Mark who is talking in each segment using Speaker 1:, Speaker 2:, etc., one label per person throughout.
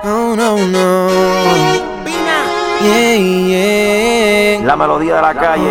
Speaker 1: Oh, no, no. Yeah, yeah.
Speaker 2: La melodía de la calle.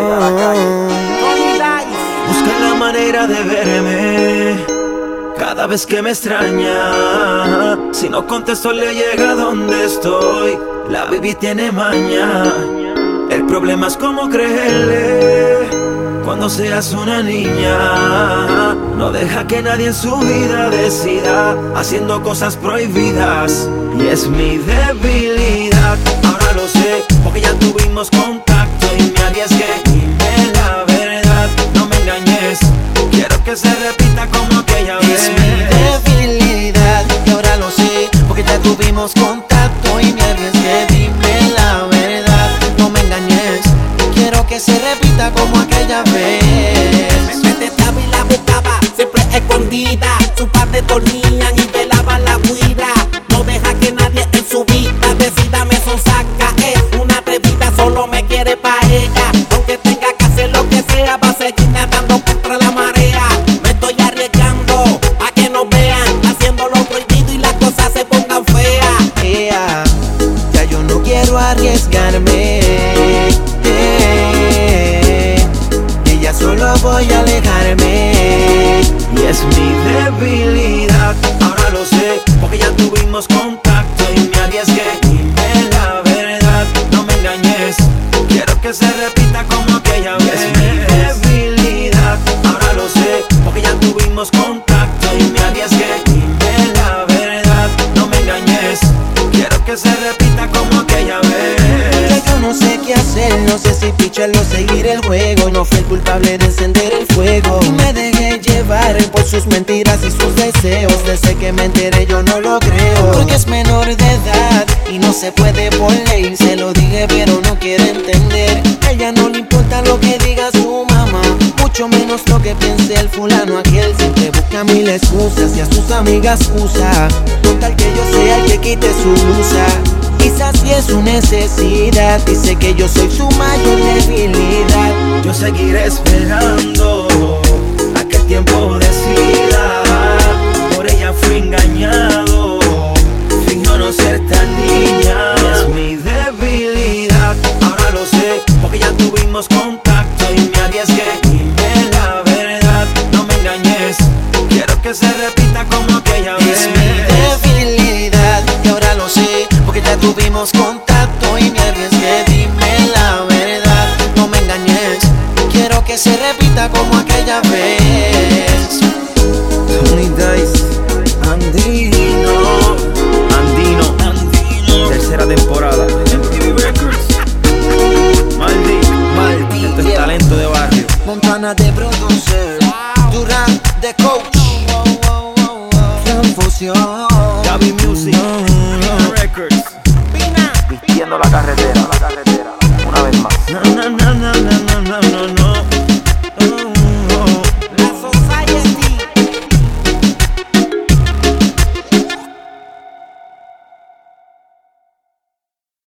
Speaker 3: Busca la manera de verme cada vez que me extraña. Si no contesto le llega donde estoy. La baby tiene maña. El problema es cómo creerle cuando seas una niña. No deja que nadie en su vida decida, haciendo cosas prohibidas. Y es mi debilidad, ahora lo sé, porque ya tuvimos contacto y me arriesgué. Dime la verdad, no me engañes, quiero que se repita como aquella vez.
Speaker 1: Es mi debilidad y ahora lo sé, porque ya tuvimos contacto y me arriesgué. Dime la verdad, no me engañes, quiero que se repita como aquella vez.
Speaker 4: Me detestaba y la buscaba, siempre escondida. Sus padres dormían y velaban la cuida. No deja que nadie en su vida decida, me sonsaca. Es una atrevida, solo me quiere pa' ella. Aunque tenga que hacer lo que sea, va a seguir nadando contra la marea. Me estoy arriesgando a que nos vean, haciendo lo prohibido y las cosas se pongan feas.
Speaker 1: Ya yo no quiero arriesgarme. Ya solo voy a alejarme.
Speaker 3: Y es mi debilidad, ahora lo sé, porque ya tuvimos contacto y me arriesgué. Dime la verdad, no me engañes, quiero que se repita como aquella vez. Es mi debilidad, ahora lo sé, porque ya tuvimos contacto y me arriesgué. Dime la verdad, no me engañes, quiero que se repita como aquella vez.
Speaker 1: Ya yo no sé qué hacer, no sé si picharlo o seguir el juego. No fui el culpable de encender el fuego y me dejé llevar por sus mentiras y sus deseos. Desde que me enteré yo no lo creo, porque es menor de edad y no se puede por ley. Se lo dije pero no quiere entender. A ella no le importa lo que diga su mamá, mucho menos lo que piense el fulano aquel. Siempre busca mil excusas y a sus amigas usa, con tal que yo sea el que quite su blusa. Quizás si es su necesidad, dice que yo soy su mayor debilidad.
Speaker 3: Yo seguiré esperando a que el tiempo decida. Por ella fui engañado, fingió no ser tan niña. Es mi debilidad, ahora lo sé, porque ya tuvimos contacto y me arriesgué. Dime la verdad, no me engañes, quiero que se repita como aquella vez.
Speaker 1: Es mi debilidad y ahora lo sé, porque ya tuvimos contacto y me arriesgué. Dime la verdad, no me engañes, quiero que se repita como aquella vez.
Speaker 3: Tony Dice, Andino, tercera temporada. MTV Records. Maldi, esto es talento de barrio.
Speaker 1: Montana de producer, Durán de coach, Confusión,
Speaker 3: Gaby Music.